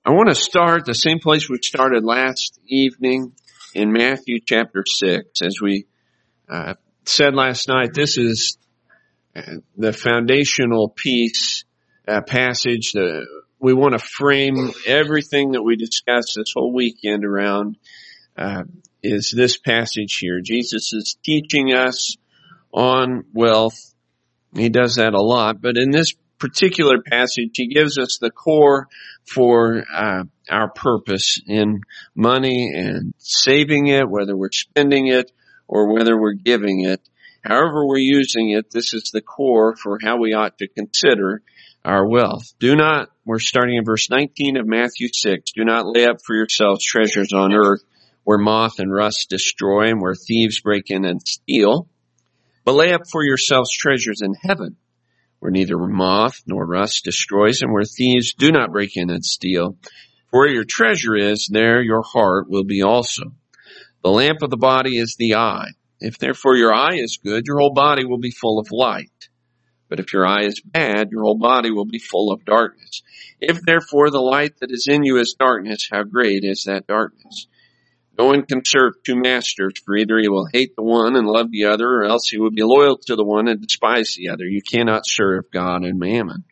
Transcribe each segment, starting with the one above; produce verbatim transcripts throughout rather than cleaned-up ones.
I want to start the same place we started last evening in Matthew chapter six. As we uh, said last night, this is uh, the foundational piece, uh, passage that we want to frame everything that we discussed this whole weekend around, uh, is this passage here. Jesus is teaching us on wealth. He does that a lot, but in this particular passage, he gives us the core for uh, our purpose in money and saving it, whether we're spending it or whether we're giving it. However we're using it, this is the core for how we ought to consider our wealth. Do not, we're starting in verse nineteen of Matthew six, do not lay up for yourselves treasures on earth where moth and rust destroy and where thieves break in and steal, but lay up for yourselves treasures in heaven, where neither moth nor rust destroys, and where thieves do not break in and steal. For where your treasure is, there your heart will be also. The lamp of the body is the eye. If therefore your eye is good, your whole body will be full of light. But if your eye is bad, your whole body will be full of darkness. If therefore the light that is in you is darkness, how great is that darkness? No one can serve two masters, for either he will hate the one and love the other, or else he will be loyal to the one and despise the other. You cannot serve God and mammon.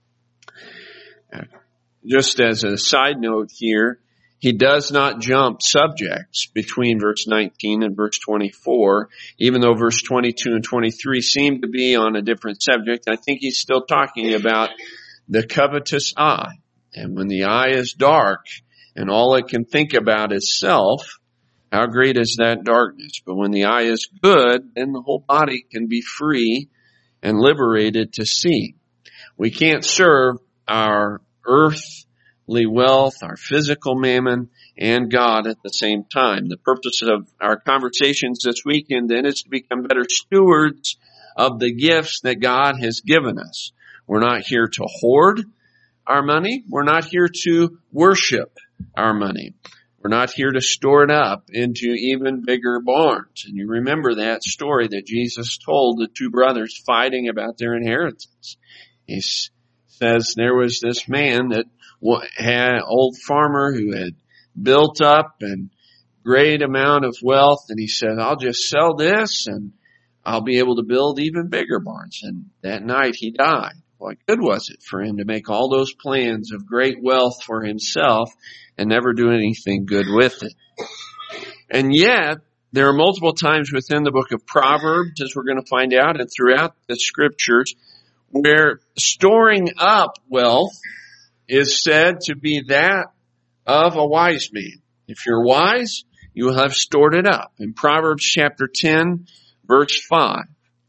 Just as a side note here, he does not jump subjects between verse nineteen and verse twenty-four, even though verse twenty-two and twenty-three seem to be on a different subject. I think he's still talking about the covetous eye. And when the eye is dark, and all it can think about is self, how great is that darkness? But when the eye is good, then the whole body can be free and liberated to see. We can't serve our earthly wealth, our physical mammon, and God at the same time. The purpose of our conversations this weekend then is to become better stewards of the gifts that God has given us. We're not here to hoard our money. We're not here to worship our money. We're not here to store it up into even bigger barns. And you remember that story that Jesus told the two brothers fighting about their inheritance. He says there was this man that had an old farmer who had built up a great amount of wealth, and he said, I'll just sell this and I'll be able to build even bigger barns. And that night he died. What good was it for him to make all those plans of great wealth for himself and never do anything good with it? And yet, there are multiple times within the book of Proverbs, as we're going to find out, and throughout the scriptures, where storing up wealth is said to be that of a wise man. If you're wise, you will have stored it up. In Proverbs chapter ten, verse five.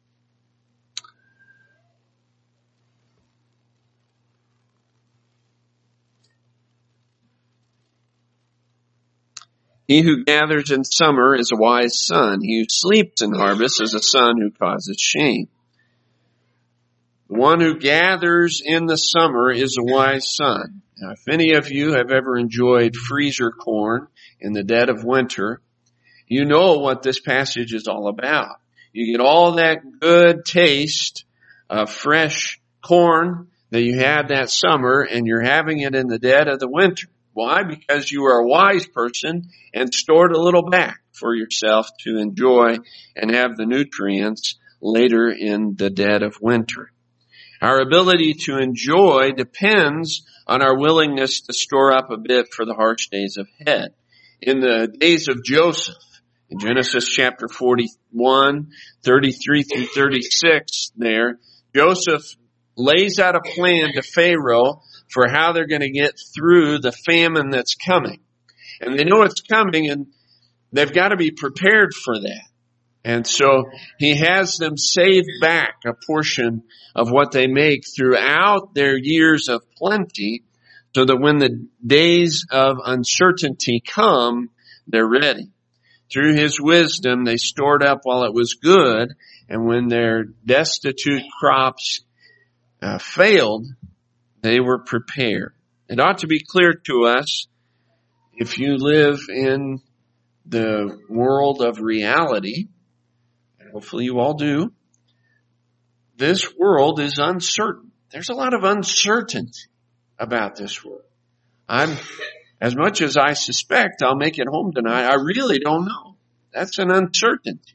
He who gathers in summer is a wise son. He who sleeps in harvest is a son who causes shame. The one who gathers in the summer is a wise son. Now, if any of you have ever enjoyed freezer corn in the dead of winter, you know what this passage is all about. You get all that good taste of fresh corn that you had that summer, and you're having it in the dead of the winter. Why? Because you are a wise person and stored a little back for yourself to enjoy and have the nutrients later in the dead of winter. Our ability to enjoy depends on our willingness to store up a bit for the harsh days ahead. In the days of Joseph, in Genesis chapter forty-one, thirty-three through thirty-six there, Joseph lays out a plan to Pharaoh for how they're going to get through the famine that's coming. And they know it's coming, and they've got to be prepared for that. And so he has them save back a portion of what they make throughout their years of plenty, so that when the days of uncertainty come, they're ready. Through his wisdom, they stored up while it was good, and when their destitute crops uh, failed, they were prepared. It ought to be clear to us, if you live in the world of reality, and hopefully you all do, this world is uncertain. There's a lot of uncertainty about this world. I'm, as much as I suspect I'll make it home tonight, I really don't know. That's an uncertainty.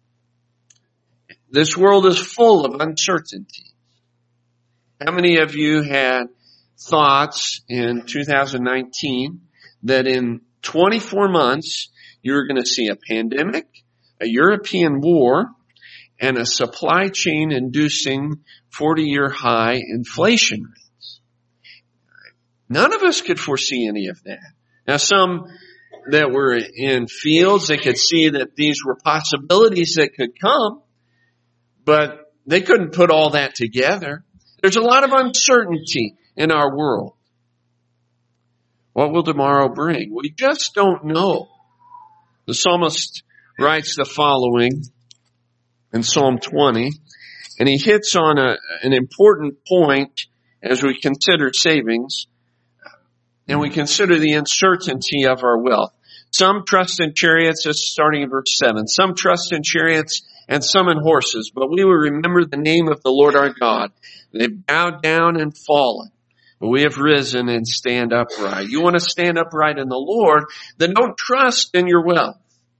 This world is full of uncertainty. How many of you had thoughts in two thousand nineteen that in twenty-four months you were going to see a pandemic, a European war, and a supply chain inducing forty-year high inflation rates? None of us could foresee any of that. Now, some that were in fields, they could see that these were possibilities that could come, but they couldn't put all that together. There's a lot of uncertainty in our world. What will tomorrow bring? We just don't know. The psalmist writes the following in Psalm twenty, and he hits on a, an important point as we consider savings and we consider the uncertainty of our wealth. Some trust in chariots, this is starting in verse seven. Some trust in chariots and some in horses, but we will remember the name of the Lord our God. They've bowed down and fallen, but we have risen and stand upright. You want to stand upright in the Lord, then don't trust in your wealth.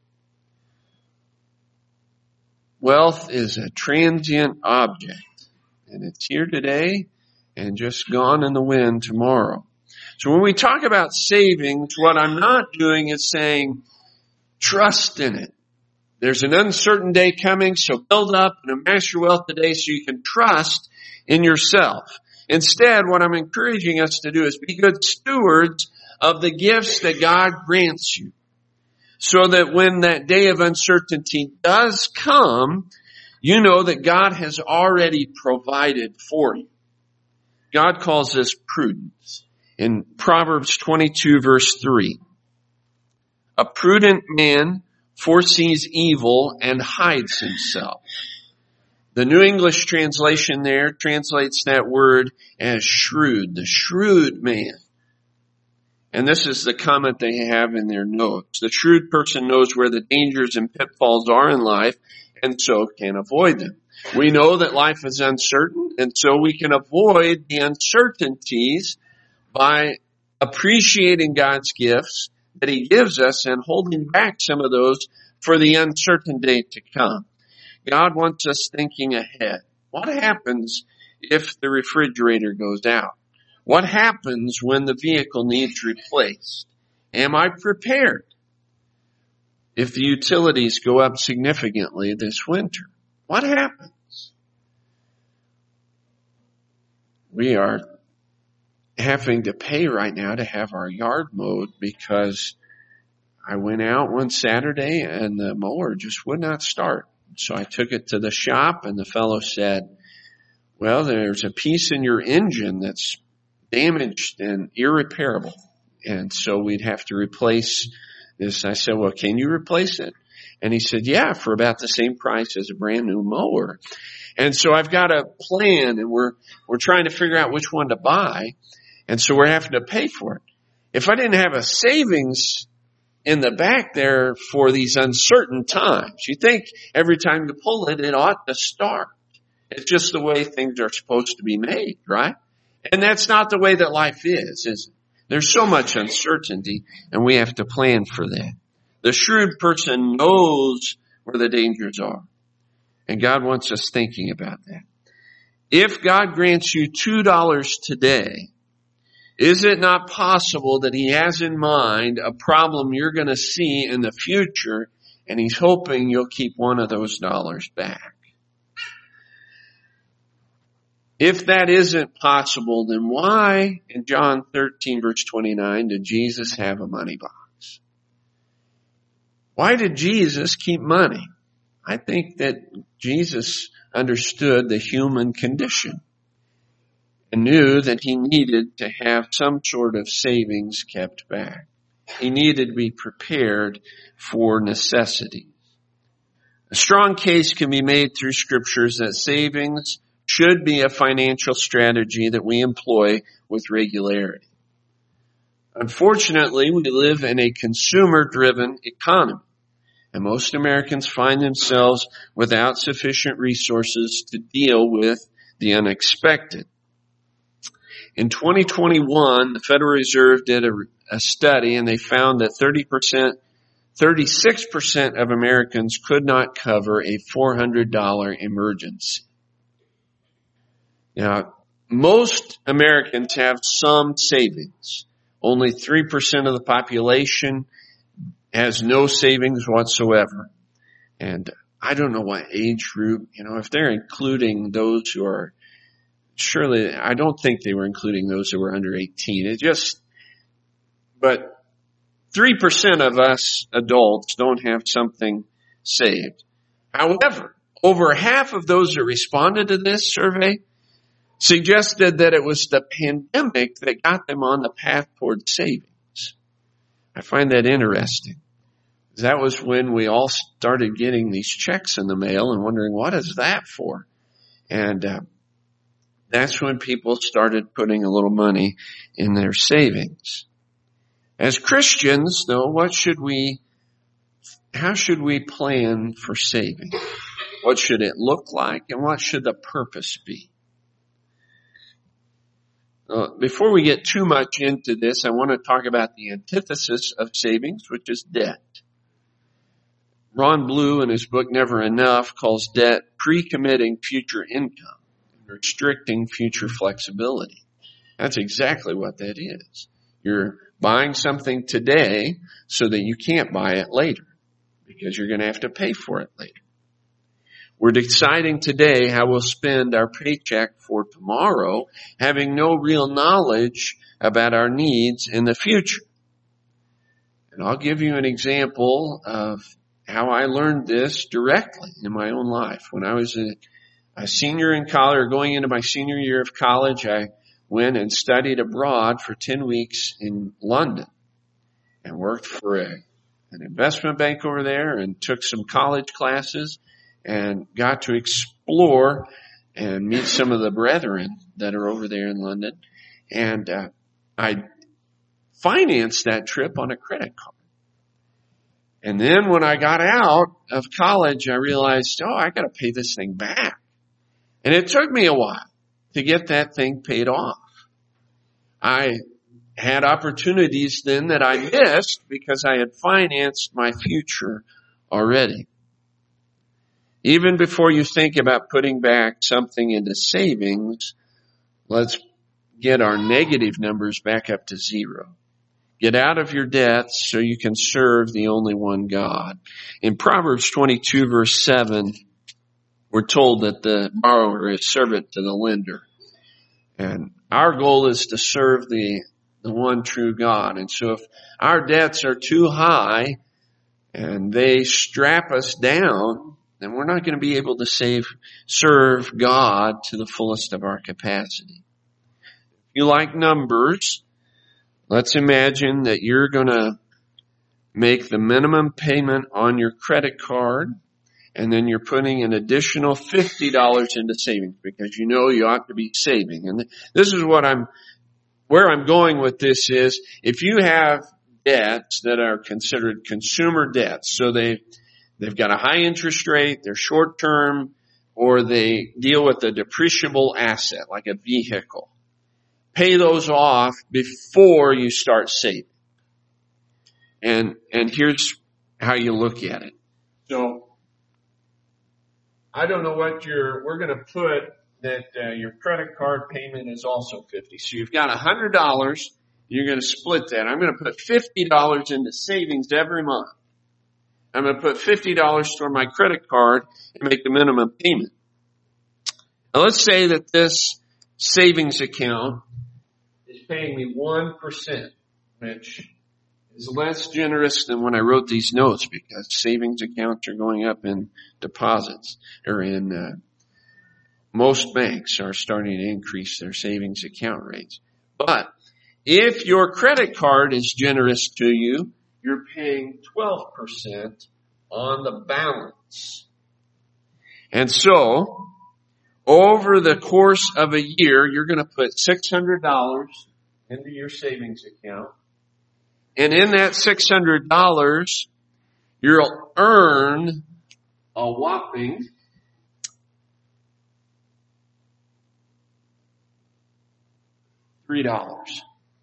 Wealth is a transient object, and it's here today and just gone in the wind tomorrow. So when we talk about savings, what I'm not doing is saying trust in it. There's an uncertain day coming, so build up and amass your wealth today so you can trust in yourself. Instead, what I'm encouraging us to do is be good stewards of the gifts that God grants you, so that when that day of uncertainty does come, you know that God has already provided for you. God calls this prudence. In Proverbs twenty-two verse three, a prudent man foresees evil and hides himself. The New English translation there translates that word as shrewd, the shrewd man. And this is the comment they have in their notes. The shrewd person knows where the dangers and pitfalls are in life and so can avoid them. We know that life is uncertain, and so we can avoid the uncertainties by appreciating God's gifts that He gives us and holding back some of those for the uncertain day to come. God wants us thinking ahead. What happens if the refrigerator goes out? What happens when the vehicle needs replaced? Am I prepared if the utilities go up significantly this winter? What happens? We are having to pay right now to have our yard mowed because I went out one Saturday and the mower just would not start. So I took it to the shop and the fellow said, well, there's a piece in your engine that's damaged and irreparable. And so we'd have to replace this. I said, well, can you replace it? And he said, yeah, for about the same price as a brand new mower. And so I've got a plan and we're, we're trying to figure out which one to buy. And so we're having to pay for it. If I didn't have a savings in the back there for these uncertain times, you think every time you pull it, it ought to start. It's just the way things are supposed to be made, right? And that's not the way that life is, is it? There's so much uncertainty, and we have to plan for that. The shrewd person knows where the dangers are, and God wants us thinking about that. If God grants you two dollars today, is it not possible that He has in mind a problem you're going to see in the future, and He's hoping you'll keep one of those dollars back? If that isn't possible, then why, in John thirteen verse twenty-nine, did Jesus have a money box? Why did Jesus keep money? I think that Jesus understood the human condition and knew that he needed to have some sort of savings kept back. He needed to be prepared for necessities. A strong case can be made through scriptures that savings should be a financial strategy that we employ with regularity. Unfortunately, we live in a consumer-driven economy, and most Americans find themselves without sufficient resources to deal with the unexpected. In twenty twenty-one, the Federal Reserve did a, a study, and they found that thirty percent, thirty-six percent of Americans could not cover a four hundred dollars emergency. Now, most Americans have some savings. Only three percent of the population has no savings whatsoever. And I don't know what age group, you know, if they're including those who are, surely, I don't think they were including those who were under eighteen. It just, but three percent of us adults don't have something saved. However, over half of those that responded to this survey suggested that it was the pandemic that got them on the path toward savings. I find that interesting. That was when we all started getting these checks in the mail and wondering, what is that for? And uh, that's when people started putting a little money in their savings. As Christians, though, what should we, how should we plan for saving? What should it look like, and what should the purpose be? Uh, before we get too much into this, I want to talk about the antithesis of savings, which is debt. Ron Blue, in his book Never Enough, calls debt pre-committing future income and restricting future flexibility. That's exactly what that is. You're buying something today so that you can't buy it later because you're going to have to pay for it later. We're deciding today how we'll spend our paycheck for tomorrow, having no real knowledge about our needs in the future. And I'll give you an example of how I learned this directly in my own life. When I was a, a senior in college, or going into my senior year of college, I went and studied abroad for ten weeks in London and worked for a, an investment bank over there and took some college classes and got to explore and meet some of the brethren that are over there in London. And uh, I financed that trip on a credit card. And then when I got out of college, I realized, oh, I got to pay this thing back. And it took me a while to get that thing paid off. I had opportunities then that I missed because I had financed my future already. Even before you think about putting back something into savings, let's get our negative numbers back up to zero. Get out of your debts so you can serve the only one God. In Proverbs twenty-two, verse seven, we're told that the borrower is servant to the lender. And our goal is to serve the, the one true God. And so if our debts are too high and they strap us down, then we're not going to be able to save, serve God to the fullest of our capacity. If you like numbers, let's imagine that you're going to make the minimum payment on your credit card, and then you're putting an additional fifty dollars into savings because you know you ought to be saving. And this is what I'm, where I'm going with this is, if you have debts that are considered consumer debts, so they, they've got a high interest rate, they're short term, or they deal with a depreciable asset like a vehicle. Pay those off before you start saving. And, and here's how you look at it. So, I don't know what your, we're going to put that uh, your credit card payment is also fifty. So you've got one hundred dollars. You're going to split that. I'm going to put fifty dollars into savings every month. I'm going to put fifty dollars toward my credit card and make the minimum payment. Now let's say that this savings account is paying me one percent, which is less generous than when I wrote these notes because savings accounts are going up in deposits, or in uh, most banks are starting to increase their savings account rates. But if your credit card is generous to you, you're paying twelve percent on the balance. And so, over the course of a year, you're going to put six hundred dollars into your savings account. And in that six hundred dollars, you'll earn a whopping three dollars.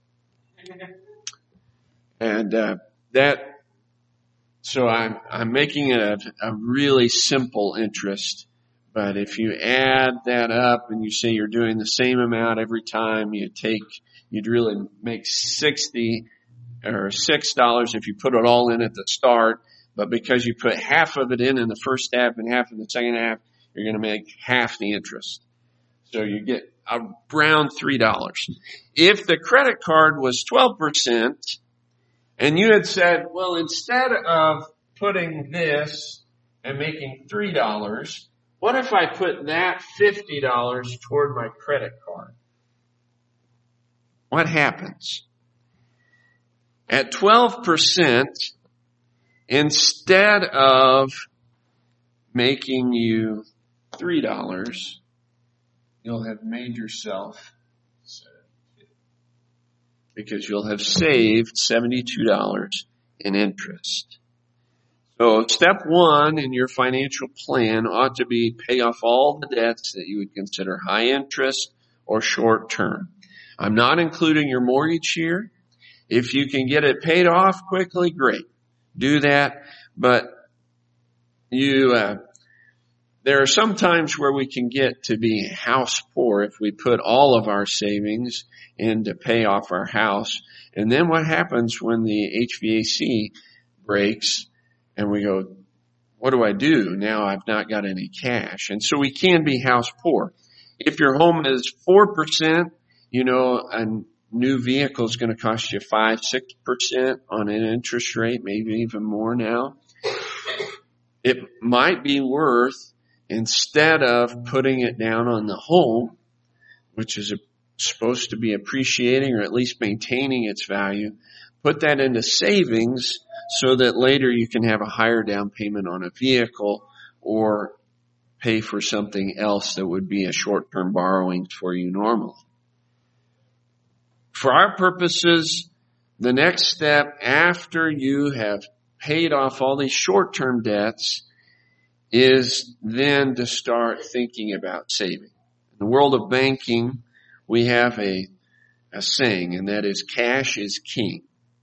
And uh, that, so I'm I'm making it a, a really simple interest. But if you add that up and you say you're doing the same amount every time, you take, you'd really make sixty or six dollars if you put it all in at the start. But because you put half of it in in the first half and half in the second half, you're going to make half the interest. So you get around three dollars. If the credit card was twelve percent and you had said, well, instead of putting this and making three dollars, what if I put that fifty dollars toward my credit card? What happens? At twelve percent, instead of making you three dollars, you'll have made yourself, because you'll have saved seventy-two dollars in interest. So step one in your financial plan ought to be pay off all the debts that you would consider high interest or short term. I'm not including your mortgage here. If you can get it paid off quickly, great. Do that. But you, uh, there are some times where we can get to be house poor if we put all of our savings in to pay off our house. And then what happens when the H V A C breaks and we go, what do I do? Now I've not got any cash. And so we can be house poor. If your home is four percent, you know, a new vehicle is going to cost you five, six percent on an interest rate, maybe even more now. It might be worth, instead of putting it down on the home, which is a, supposed to be appreciating or at least maintaining its value, put that into savings so that later you can have a higher down payment on a vehicle or pay for something else that would be a short-term borrowing for you normally. For our purposes, the next step after you have paid off all these short-term debts is then to start thinking about saving. In the world of banking, we have a, a saying, and that is cash is king.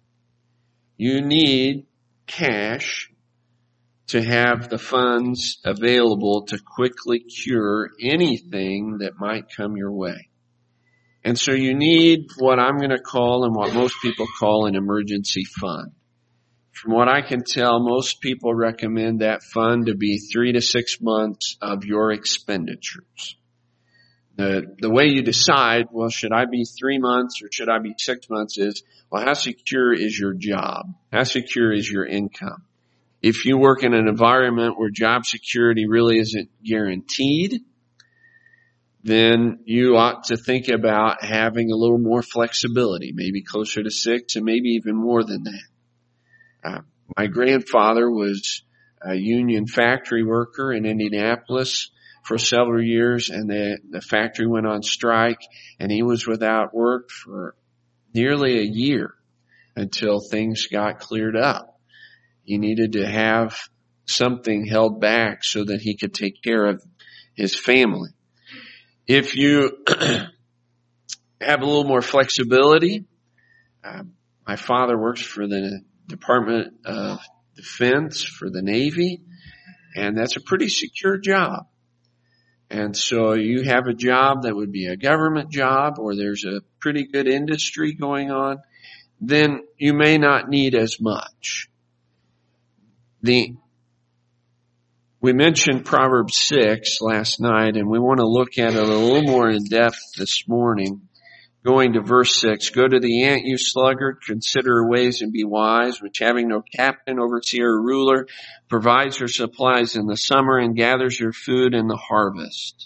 You need cash to have the funds available to quickly cure anything that might come your way. And so you need what I'm going to call and what most people call an emergency fund. From what I can tell, most people recommend that fund to be three to six months of your expenditures. The, the way you decide, well, should I be three months or should I be six months is, well, how secure is your job? How secure is your income? If you work in an environment where job security really isn't guaranteed, then you ought to think about having a little more flexibility, maybe closer to six and maybe even more than that. Uh, my grandfather was a union factory worker in Indianapolis for several years, and the, the factory went on strike, and he was without work for nearly a year until things got cleared up. He needed to have something held back so that he could take care of his family. If you have a little more flexibility, uh, my father works for the Department of Defense for the Navy, and that's a pretty secure job. And so you have a job that would be a government job, or there's a pretty good industry going on, then you may not need as much. The We mentioned Proverbs six last night, and we want to look at it a little more in depth this morning. Going to verse six, go to the ant, you sluggard, consider her ways and be wise, which having no captain, overseer, or ruler, provides her supplies in the summer and gathers her food in the harvest.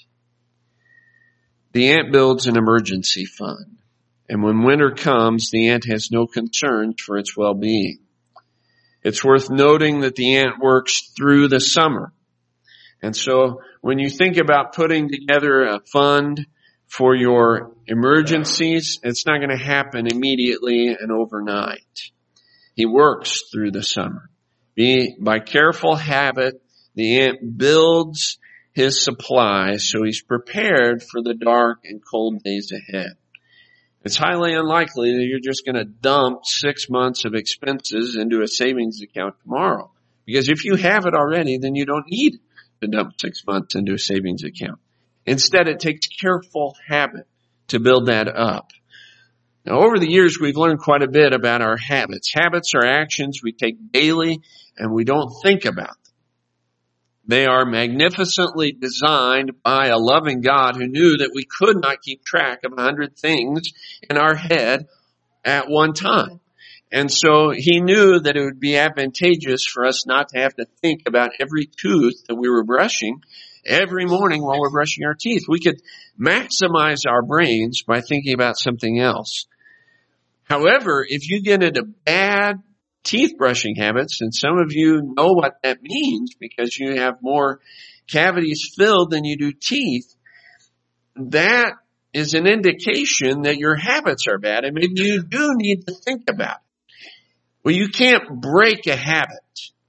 The ant builds an emergency fund, and when winter comes, the ant has no concerns for its well-being. It's worth noting that the ant works through the summer. And so when you think about putting together a fund for your emergencies, it's not going to happen immediately and overnight. He works through the summer. Be, by careful habit, the ant builds his supplies so he's prepared for the dark and cold days ahead. It's highly unlikely that you're just going to dump six months of expenses into a savings account tomorrow. Because if you have it already, then you don't need to dump six months into a savings account. Instead, it takes careful habit to build that up. Now, over the years, we've learned quite a bit about our habits. Habits are actions we take daily and we don't think about them. They are magnificently designed by a loving God who knew that we could not keep track of a hundred things in our head at one time. And so he knew that it would be advantageous for us not to have to think about every tooth that we were brushing every morning while we're brushing our teeth. We could maximize our brains by thinking about something else. However, if you get into bad teeth brushing habits, and some of you know what that means because you have more cavities filled than you do teeth, that is an indication that your habits are bad, and maybe you do need to think about it. Well, you can't break a habit.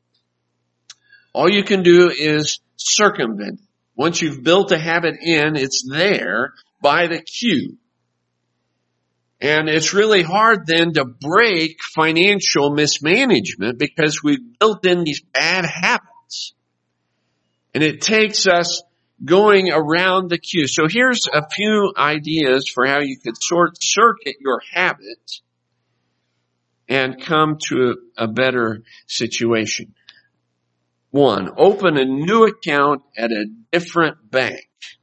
All you can do is circumvent. Once you've built a habit in, it's there by the cue. And it's really hard then to break financial mismanagement because we've built in these bad habits. And it takes us going around the cue. So here's a few ideas for how you could short circuit your habits and come to a, a better situation. One, open a new account at a different bank.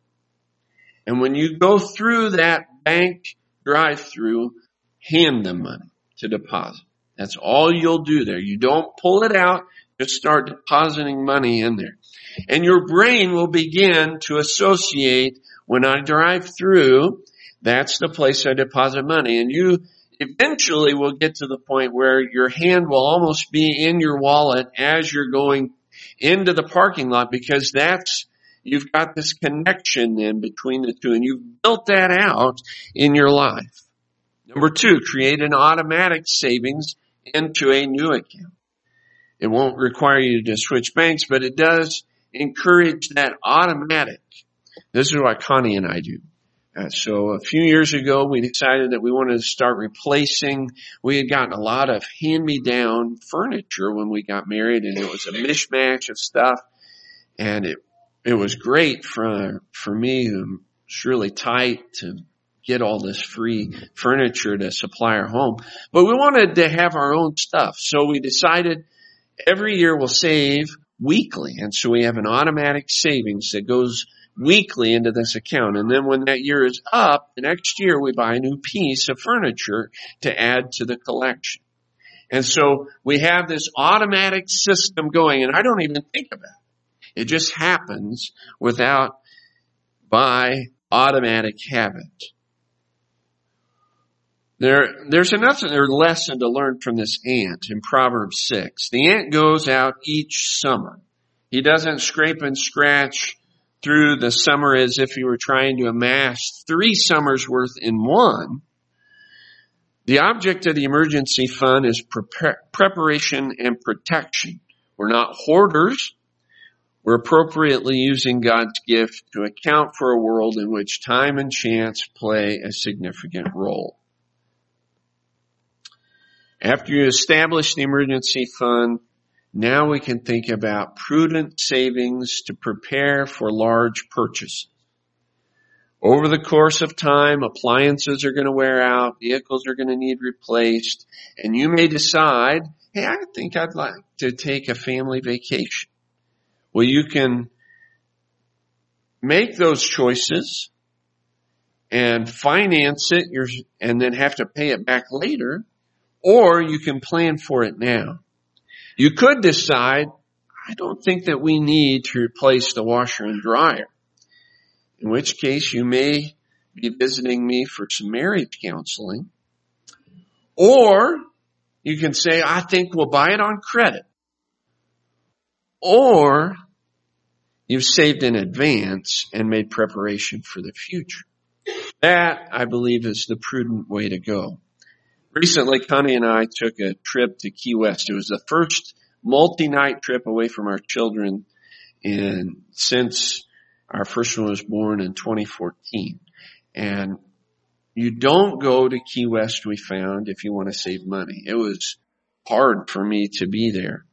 And when you go through that bank drive-through, hand them money to deposit. That's all you'll do there. You don't pull it out, just start depositing money in there. And your brain will begin to associate, when I drive through, that's the place I deposit money. And you eventually will get to the point where your hand will almost be in your wallet as you're going into the parking lot, because that's you've got this connection then between the two, and you've built that out in your life. Number two, create an automatic savings into a new account. It won't require you to switch banks, but it does encourage that automatic. This is what Connie and I do. Uh, so a few years ago, we decided that we wanted to start replacing. We had gotten a lot of hand-me-down furniture when we got married, and it was a mishmash of stuff, and it It was great for for me, who was really tight, to get all this free furniture to supply our home. But we wanted to have our own stuff. So we decided every year we'll save weekly. And so we have an automatic savings that goes weekly into this account. And then when that year is up, the next year we buy a new piece of furniture to add to the collection. And so we have this automatic system going, and I don't even think about it. It just happens without, by automatic habit. There, there's another lesson to learn from this ant in Proverbs six. The ant goes out each summer. He doesn't scrape and scratch through the summer as if he were trying to amass three summers worth in one. The object of the emergency fund is prepar- preparation and protection. We're not hoarders. We're appropriately using God's gift to account for a world in which time and chance play a significant role. After you establish the emergency fund, now we can think about prudent savings to prepare for large purchases. Over the course of time, appliances are going to wear out, vehicles are going to need replaced, and you may decide, hey, I think I'd like to take a family vacation. Well, you can make those choices and finance it and then have to pay it back later, or you can plan for it now. You could decide, I don't think that we need to replace the washer and dryer, in which case you may be visiting me for some marriage counseling. Or you can say, I think we'll buy it on credit. Or you've saved in advance and made preparation for the future. That, I believe, is the prudent way to go. Recently, Connie and I took a trip to Key West. It was the first multi-night trip away from our children in, since our first one was born in twenty fourteen. And You don't go to Key West, we found, if you want to save money. It was hard for me to be there.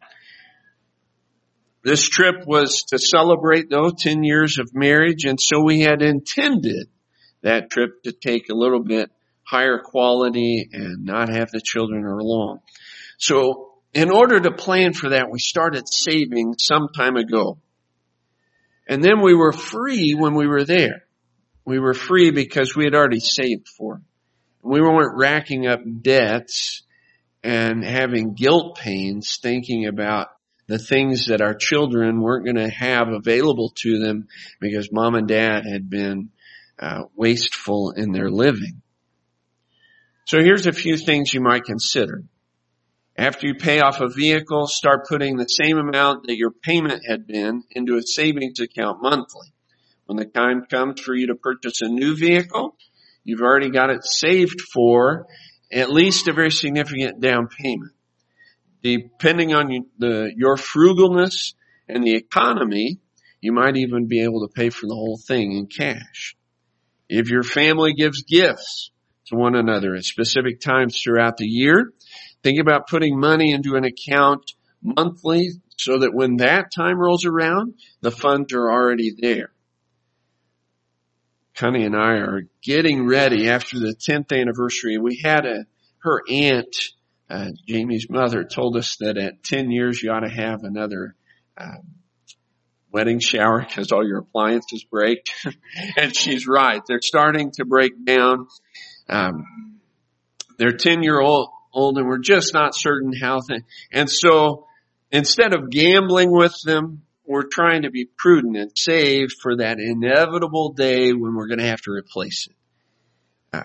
This trip was to celebrate, though, ten years of marriage, and so we had intended that trip to take a little bit higher quality and not have the children along. So in order to plan for that, we started saving some time ago. And then we were free when we were there. We were free because we had already saved for it. We weren't racking up debts and having guilt pains thinking about the things that our children weren't going to have available to them because mom and dad had been uh, wasteful in their living. So here's a few things you might consider. After you pay off a vehicle, start putting the same amount that your payment had been into a savings account monthly. When the time comes for you to purchase a new vehicle, you've already got it saved for at least a very significant down payment. Depending on you, the, your frugalness and the economy, you might even be able to pay for the whole thing in cash. If your family gives gifts to one another at specific times throughout the year, think about putting money into an account monthly so that when that time rolls around, the funds are already there. Connie and I are getting ready after the tenth anniversary. We had a, her aunt, uh, Jamie's mother, told us that at ten years you ought to have another um, wedding shower because all your appliances break. And she's right. They're starting to break down. Um, they're ten year old, old and we're just not certain how things. And so instead of gambling with them, we're trying to be prudent and save for that inevitable day when we're going to have to replace it. Uh,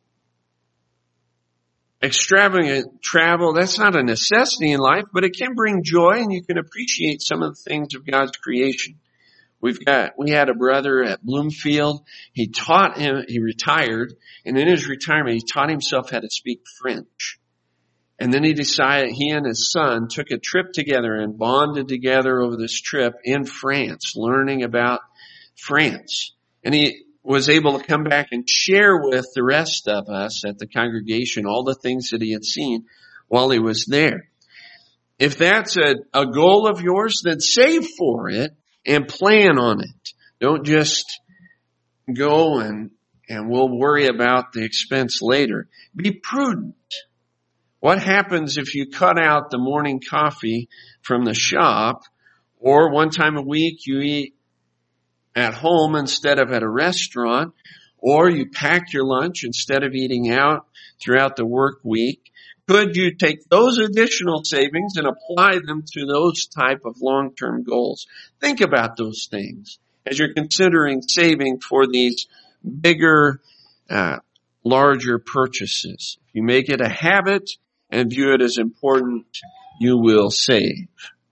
extravagant travel, that's not a necessity in life, but it can bring joy and you can appreciate some of the things of God's creation. We've got, we had a brother at Bloomfield. He taught him, he retired, and in his retirement, he taught himself how to speak French. And then he decided, he and his son took a trip together and bonded together over this trip in France, learning about France. And he was able to come back and share with the rest of us at the congregation all the things that he had seen while he was there. If that's a, a goal of yours, then save for it and plan on it. Don't just go and, and we'll worry about the expense later. Be prudent. What happens if you cut out the morning coffee from the shop, or one time a week you eat at home instead of at a restaurant, or you pack your lunch instead of eating out throughout the work week? Could you take those additional savings and apply them to those type of long-term goals? Think about those things as you're considering saving for these bigger, uh, larger purchases. If you make it a habit and view it as important, you will save.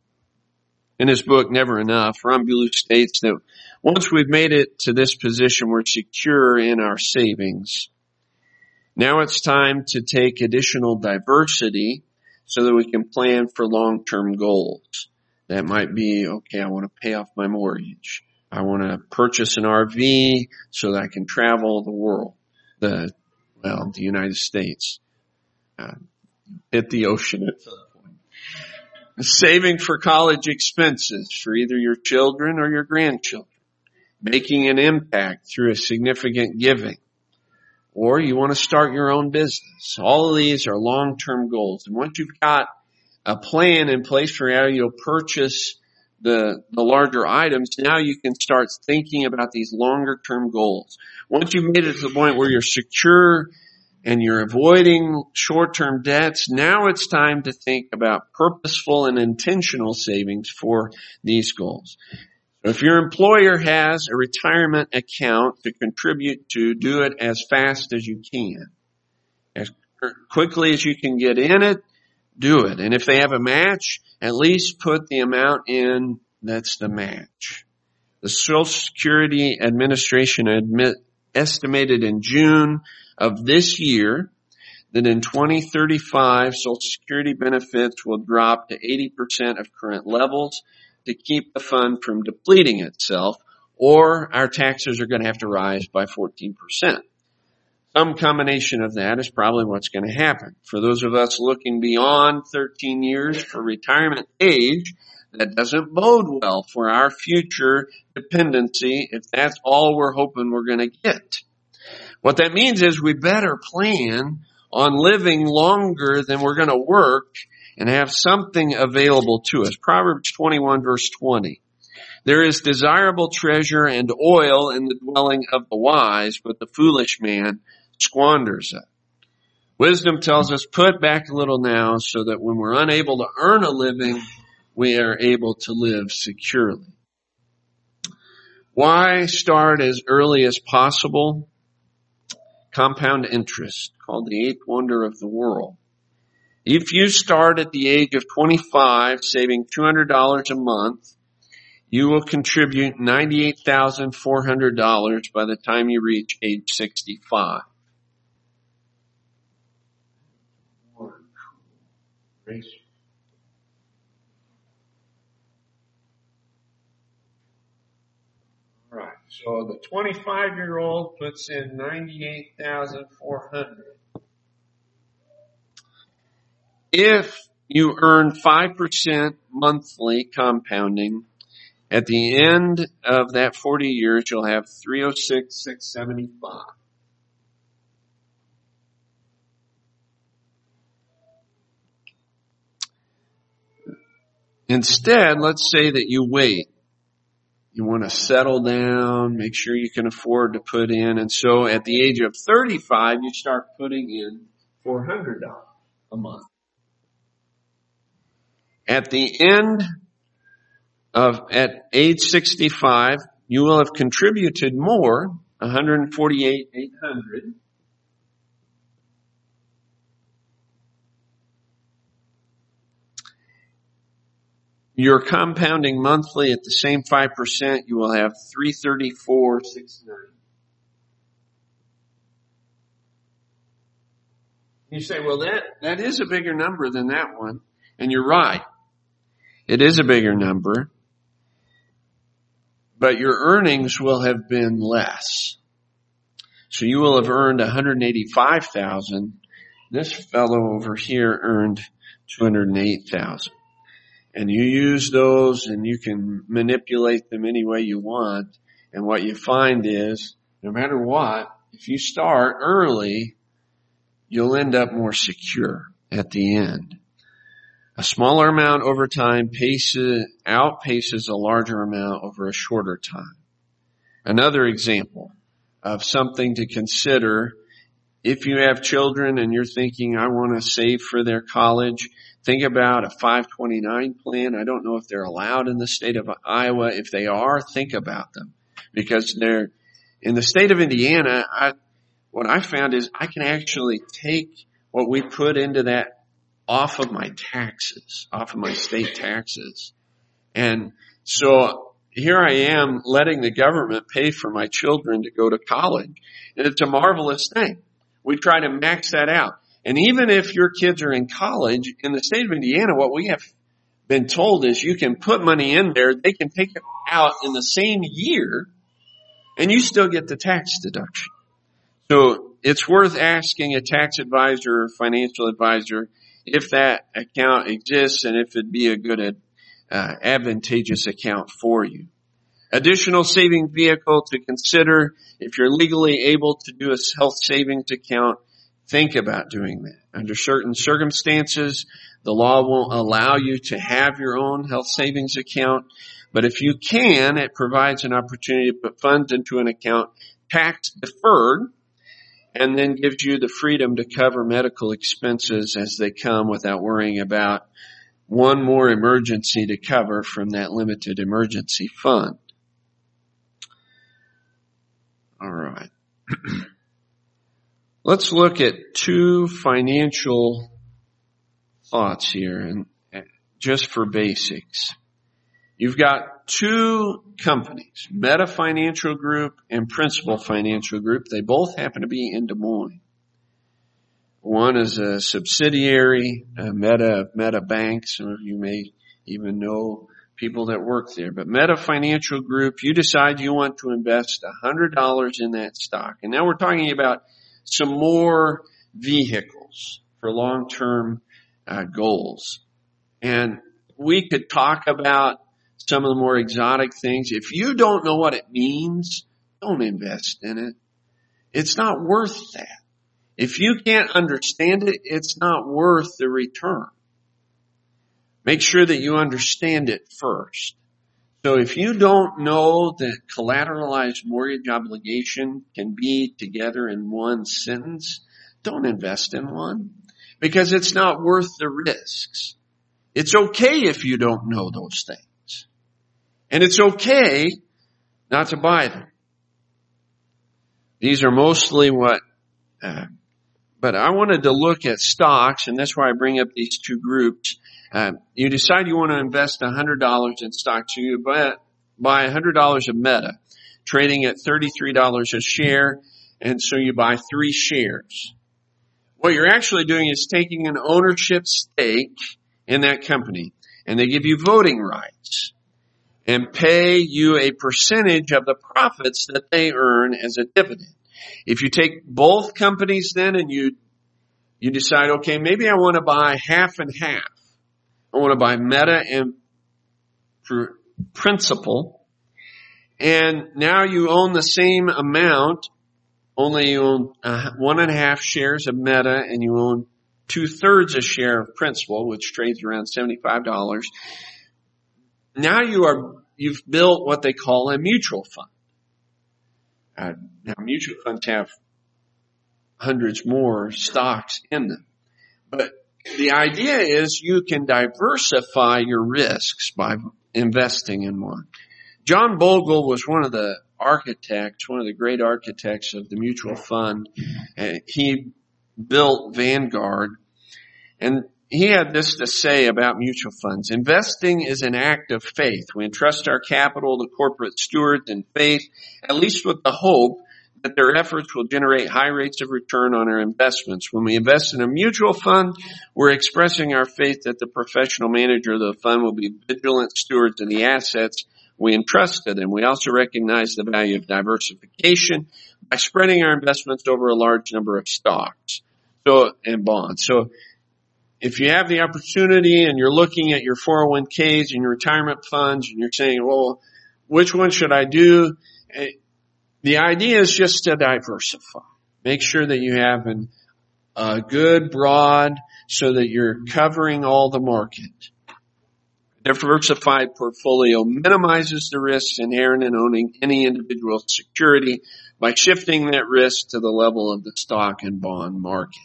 In his book, Never Enough, Ron Bulu states that once we've made it to this position, we're secure in our savings. Now it's time to take additional diversity so that we can plan for long-term goals. That might be, okay, I want to pay off my mortgage. I want to purchase an R V so that I can travel the world, the, well, the United States. Uh, hit the ocean at some point. Saving for college expenses for either your children or your grandchildren. Making an impact through a significant giving. Or you want to start your own business. All of these are long-term goals. And once you've got a plan in place for how you'll purchase the, the larger items, now you can start thinking about these longer-term goals. Once you've made it to the point where you're secure and you're avoiding short-term debts, now it's time to think about purposeful and intentional savings for these goals. If your employer has a retirement account to contribute to, do it as fast as you can. As quickly as you can get in it, do it. And if they have a match, at least put the amount in that's the match. The Social Security Administration admit, estimated in June of this year that in twenty thirty-five, Social Security benefits will drop to eighty percent of current levels to keep the fund from depleting itself, or our taxes are going to have to rise by fourteen percent. Some combination of that is probably what's going to happen. For those of us looking beyond thirteen years for retirement age, that doesn't bode well for our future dependency if that's all we're hoping we're going to get. What that means is we better plan on living longer than we're going to work and have something available to us. Proverbs twenty-one verse twenty. There is desirable treasure and oil in the dwelling of the wise, but the foolish man squanders it. Wisdom tells us put back a little now so that when we're unable to earn a living, we are able to live securely. Why start as early as possible? Compound interest, called the eighth wonder of the world. If you start at the age of twenty-five, saving two hundred dollars a month, you will contribute ninety-eight thousand four hundred dollars by the time you reach age sixty-five. All right, so the twenty-five-year-old puts in ninety-eight thousand four hundred dollars. If you earn five percent monthly compounding, at the end of that forty years, you'll have three hundred six thousand six hundred seventy-five. Instead, let's say that you wait. You want to settle down, make sure you can afford to put in. And so at the age of thirty-five, you start putting in four hundred dollars a month. At the end of, at age sixty-five, you will have contributed more, one hundred forty-eight thousand eight hundred dollars. You're compounding monthly at the same five percent, you will have three hundred thirty-four thousand six hundred ninety. You say, well, that, that is a bigger number than that one. And you're right. It is a bigger number. But your earnings will have been less. So you will have earned one hundred eighty-five thousand dollars. This fellow over here earned two hundred eight thousand dollars. And you use those and you can manipulate them any way you want. And what you find is, no matter what, if you start early, you'll end up more secure at the end. A smaller amount over time paces, outpaces a larger amount over a shorter time. Another example of something to consider, if you have children and you're thinking, I want to save for their college, think about a five twenty-nine plan. I don't know if they're allowed in the state of Iowa. If they are, think about them. Because they're, in the state of Indiana, I, what I found is I can actually take what we put into that off of my taxes, off of my state taxes. And so here I am letting the government pay for my children to go to college. And it's a marvelous thing. We try to max that out. And even if your kids are in college, in the state of Indiana, what we have been told is you can put money in there, they can take it out in the same year, and you still get the tax deduction. So it's worth asking a tax advisor or financial advisor if that account exists and if it'd be a good, uh, advantageous account for you. Additional saving vehicle to consider: if you're legally able to do a health savings account, think about doing that. Under certain circumstances, the law won't allow you to have your own health savings account, but if you can, it provides an opportunity to put funds into an account tax deferred, and then gives you the freedom to cover medical expenses as they come without worrying about one more emergency to cover from that limited emergency fund. All right. Let's look at two financial thoughts here, and just for basics. You've got two companies, Meta Financial Group and Principal Financial Group. They both happen to be in Des Moines. One is a subsidiary, a Meta, Meta Bank. Some of you may even know people that work there. But Meta Financial Group, you decide you want to invest one hundred dollars in that stock. And now we're talking about some more vehicles for long-term uh, goals. And we could talk about some of the more exotic things. If you don't know what it means, don't invest in it. It's not worth that. If you can't understand it, it's not worth the return. Make sure that you understand it first. So if you don't know that collateralized mortgage obligation can be together in one sentence, don't invest in one because it's not worth the risks. It's okay if you don't know those things. And it's okay not to buy them. These are mostly what, uh, but I wanted to look at stocks, and that's why I bring up these two groups. Uh, you decide you want to invest one hundred dollars in stocks, so you buy, buy one hundred dollars of Meta, trading at thirty-three dollars a share, and so you buy three shares. What you're actually doing is taking an ownership stake in that company, and they give you voting rights and pay you a percentage of the profits that they earn as a dividend. If you take both companies then and you you decide, okay, maybe I want to buy half and half. I want to buy Meta and Principal, and now you own the same amount, only you own uh, one and a half shares of Meta and you own two-thirds a share of Principal, which trades around seventy-five dollars. Now you are, you've built what they call a mutual fund. Uh, now mutual funds have hundreds more stocks in them. But the idea is you can diversify your risks by investing in one. John Bogle was one of the architects, one of the great architects of the mutual fund. Uh, he built Vanguard, and he had this to say about mutual funds. Investing is an act of faith. We entrust our capital to corporate stewards in faith, at least with the hope that their efforts will generate high rates of return on our investments. When we invest in a mutual fund, we're expressing our faith that the professional manager of the fund will be vigilant stewards of the assets we entrusted. And we also recognize the value of diversification by spreading our investments over a large number of stocks so and bonds. So if you have the opportunity and you're looking at your four oh one k's and your retirement funds and you're saying, well, which one should I do? The idea is just to diversify. Make sure that you have an, a good broad so that you're covering all the market. Diversified portfolio minimizes the risks inherent in owning any individual security by shifting that risk to the level of the stock and bond market.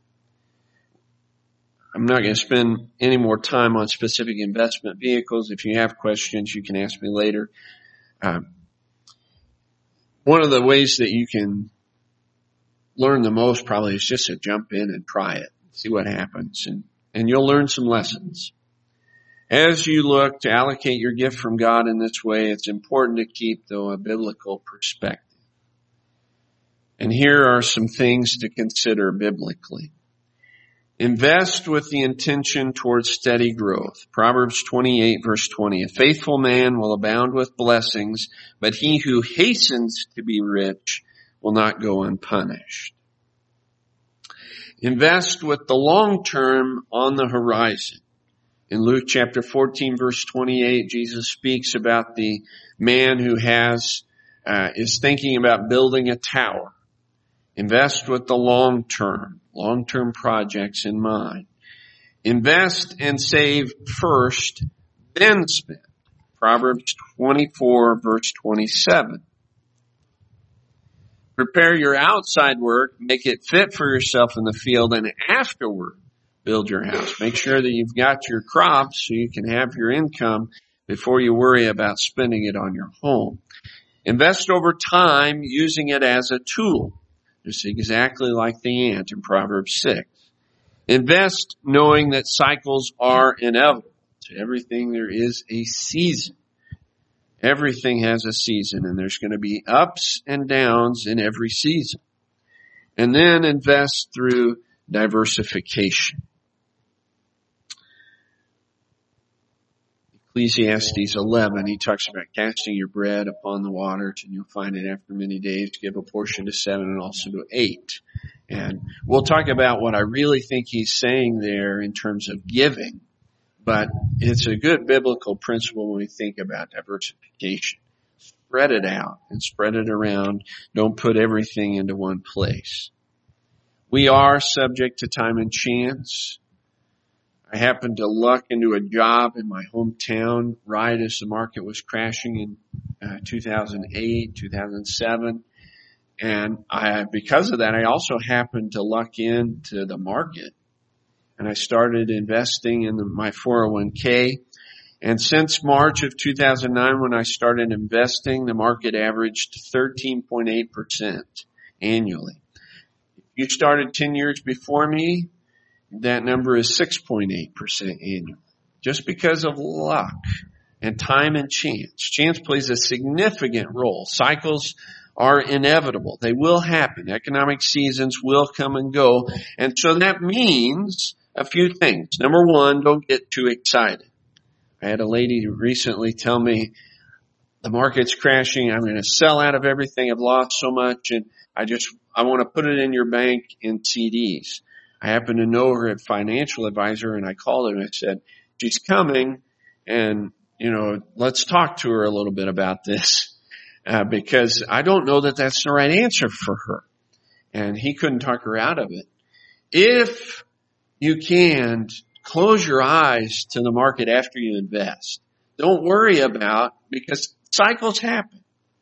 I'm not going to spend any more time on specific investment vehicles. If you have questions, you can ask me later. Um, one of the ways that you can learn the most probably is just to jump in and try it, see what happens, and, and you'll learn some lessons. As you look to allocate your gift from God in this way, it's important to keep, though, a biblical perspective. And here are some things to consider biblically. Invest with the intention towards steady growth. Proverbs twenty-eight verse twenty. A faithful man will abound with blessings, but he who hastens to be rich will not go unpunished. Invest with the long term on the horizon. In Luke chapter fourteen verse twenty-eight, Jesus speaks about the man who has, uh, is thinking about building a tower. Invest with the long term. Long-term projects in mind. Invest and save first, then spend. Proverbs twenty-four verse twenty-seven. Prepare your outside work, make it fit for yourself in the field, and afterward build your house. Make sure that you've got your crops so you can have your income before you worry about spending it on your home. Invest over time using it as a tool. Just exactly like the ant in Proverbs six. Invest knowing that cycles are inevitable. To everything there is a season. Everything has a season, and there's going to be ups and downs in every season. And then invest through diversification. Ecclesiastes eleven, he talks about casting your bread upon the waters, and you'll find it after many days. Give a portion to seven and also to eight. And we'll talk about what I really think he's saying there in terms of giving. But it's a good biblical principle when we think about diversification. Spread it out and spread it around. Don't put everything into one place. We are subject to time and chance. I happened to luck into a job in my hometown right as the market was crashing in uh, two thousand eight, two thousand seven. And I, because of that, I also happened to luck into the market. And I started investing in the, my four oh one k. And since March of two thousand nine, when I started investing, the market averaged thirteen point eight percent annually. If you started ten years before me, that number is six point eight percent annually. Just because of luck and time and chance. Chance plays a significant role. Cycles are inevitable. They will happen. Economic seasons will come and go. And so that means a few things. Number one, don't get too excited. I had a lady recently tell me, the market's crashing. I'm going to sell out of everything. I've lost so much, and I just, I want to put it in your bank in C Ds. I happen to know her at Financial Advisor, and I called her and I said, she's coming, and, you know, let's talk to her a little bit about this. Uh, because I don't know that that's the right answer for her. And he couldn't talk her out of it. If you can, close your eyes to the market after you invest. Don't worry about, because cycles happen.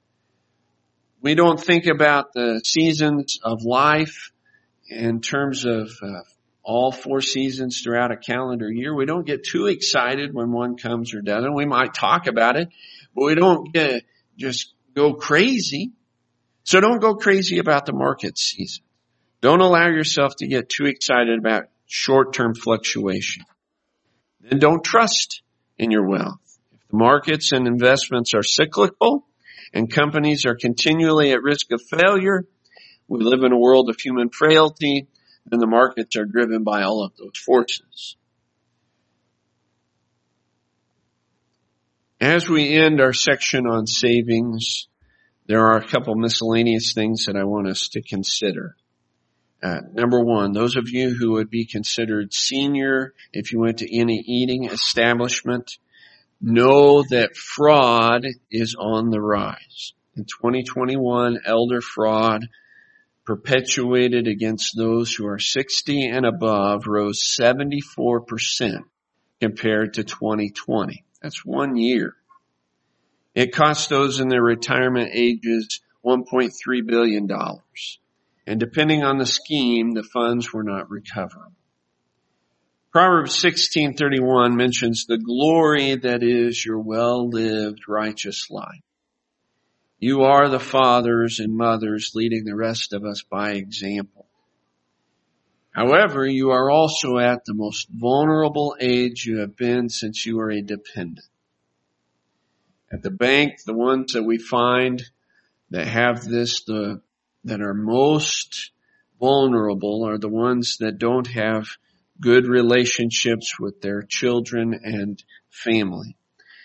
We don't think about the seasons of life in terms of uh, all four seasons throughout a calendar year. We don't get too excited when one comes or doesn't. We might talk about it, but we don't get just go crazy. So don't go crazy about the market season. Don't allow yourself to get too excited about short-term fluctuation. And don't trust in your wealth. If the markets and investments are cyclical and companies are continually at risk of failure, we live in a world of human frailty, and the markets are driven by all of those forces. As we end our section on savings, there are a couple miscellaneous things that I want us to consider. Uh, number one, those of you who would be considered senior if you went to any eating establishment, know that fraud is on the rise. In twenty twenty-one, elder fraud perpetuated against those who are sixty and above rose seventy-four percent compared to twenty twenty. That's one year. It cost those in their retirement ages one point three billion dollars. And depending on the scheme, the funds were not recoverable. Proverbs sixteen thirty-one mentions the glory that is your well-lived righteous life. You are the fathers and mothers leading the rest of us by example. However, you are also at the most vulnerable age you have been since you were a dependent. At the bank, the ones that we find that have this, the, that are most vulnerable are the ones that don't have good relationships with their children and family.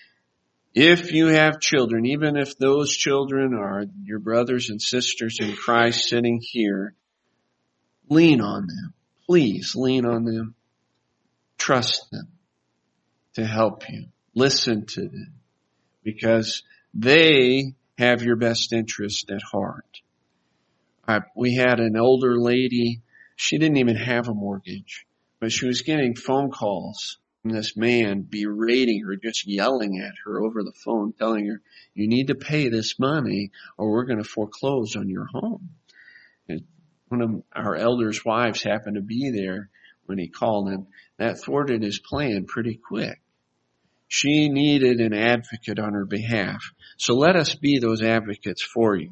If you have children, even if those children are your brothers and sisters in Christ sitting here, lean on them. Please lean on them. Trust them to help you. Listen to them, because they have your best interest at heart. I, we had an older lady. She didn't even have a mortgage, but she was getting phone calls from this man berating her, just yelling at her over the phone, telling her, you need to pay this money or we're going to foreclose on your home. And one of our elders' wives happened to be there when he called, and that thwarted his plan pretty quick. She needed an advocate on her behalf. So let us be those advocates for you.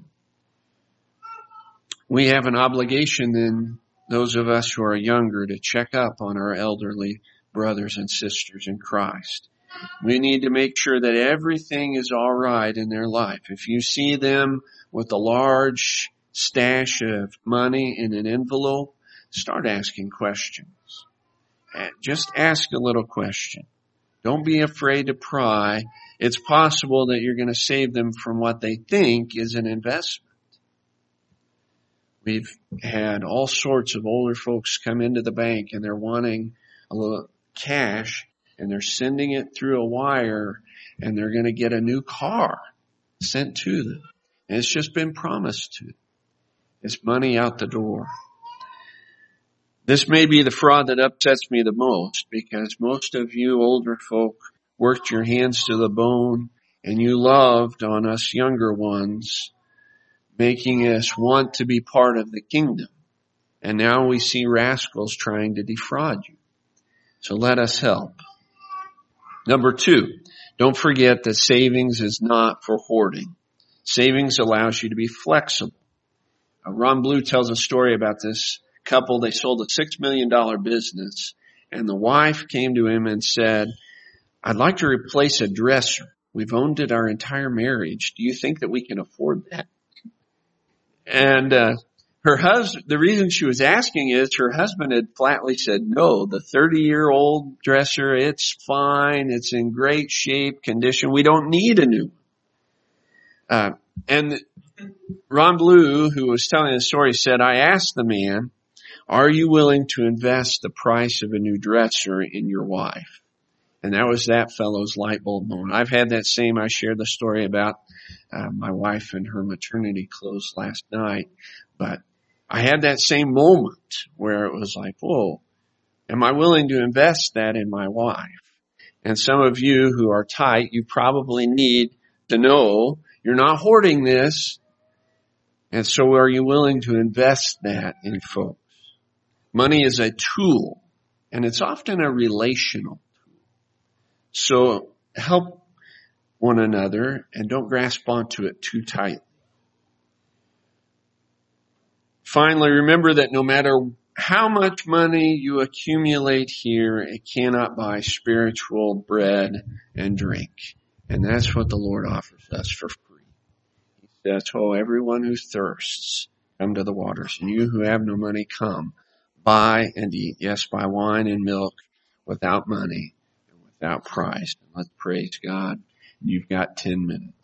We have an obligation then, those of us who are younger, to check up on our elderly brothers and sisters in Christ. We need to make sure that everything is all right in their life. If you see them with a large stash of money in an envelope, start asking questions. Just ask a little question. Don't be afraid to pry. It's possible that you're going to save them from what they think is an investment. We've had all sorts of older folks come into the bank and they're wanting a little cash and they're sending it through a wire and they're going to get a new car sent to them. And it's just been promised to them. It's money out the door. This may be the fraud that upsets me the most, because most of you older folk worked your hands to the bone and you loved on us younger ones, making us want to be part of the kingdom. And now we see rascals trying to defraud you. So let us help. Number two, don't forget that savings is not for hoarding. Savings allows you to be flexible. Uh, Ron Blue tells a story about this couple. They sold a six million dollars business, and the wife came to him and said, I'd like to replace a dresser. We've owned it our entire marriage. Do you think that we can afford that? And uh, her husband, the reason she was asking is her husband had flatly said, no, the thirty-year-old dresser, it's fine. It's in great shape, condition. We don't need a new one. Uh, and Ron Blue, who was telling the story, said, I asked the man, are you willing to invest the price of a new dresser in your wife? And that was that fellow's light bulb moment. I've had that same, I shared the story about uh, my wife and her maternity clothes last night. But I had that same moment where it was like, whoa, am I willing to invest that in my wife? And some of you who are tight, you probably need to know you're not hoarding this. And so are you willing to invest that in folks? Money is a tool, and it's often a relational tool. So help one another and don't grasp onto it too tightly. Finally, remember that no matter how much money you accumulate here, it cannot buy spiritual bread and drink. And that's what the Lord offers us for free. He says, oh, everyone who thirsts, come to the waters. And you who have no money, come. Buy and eat. Yes, buy wine and milk without money and without price. And let's praise God. You've got ten minutes.